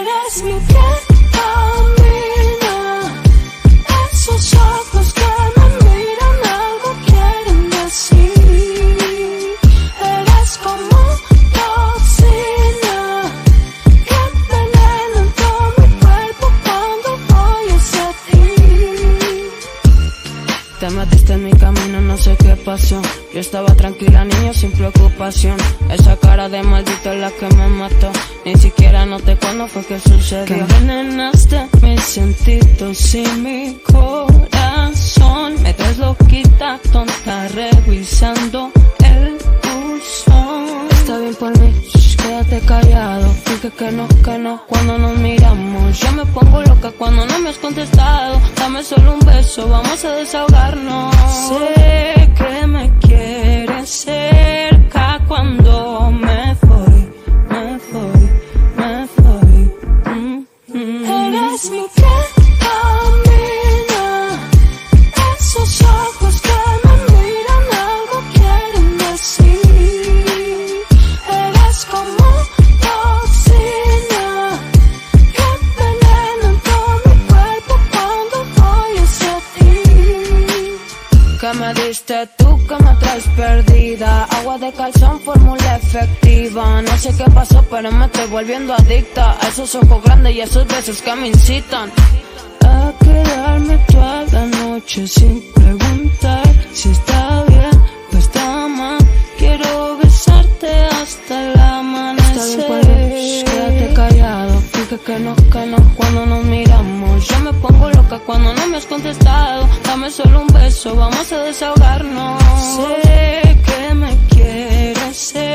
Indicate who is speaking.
Speaker 1: Eres mi piel camina, esos ojos que me miran algo quieren decir. Eres como toxina que envenena todo mi cuerpo cuando voy hacia ti.
Speaker 2: Te metiste en mi camino, no sé qué pasó. Yo estaba tranquila, niño, sin preocupación. Esa cara de maldito es la que me mató. Ni siquiera noté cuándo fue que sucedió. Que envenenaste mis sentidos y mi corazón. Me traes loquita, tonta, revisando el buzón. Está bien por mí, quédate callado. Dije que no, cuando nos miramos. Yo me pongo loca cuando no me has contestado. Dame solo un beso, vamos a desahogarnos. Sé que me quieres cerca cuando me voy.
Speaker 1: Eres mi piel camina, esos ojos que me miran algo quieren decir. Eres como toxina que envenena todo mi cuerpo cuando voy hacia ti.
Speaker 2: ¿Qué me diste tú que me traes perdida? Agua de calzón, fórmula efectiva. No sé qué pasó, pero me estoy volviendo adicta a esos ojos grandes y a esos besos que me incitan a quedarme toda la noche sin preguntar si está bien o está mal. Quiero besarte hasta el amanecer. Está bien, pues, quédate callado. Dije que no, cuando nos miramos. Yo me pongo loca cuando no me has contestado. Dame solo un beso, vamos a desahogarnos. Sé que me quieres.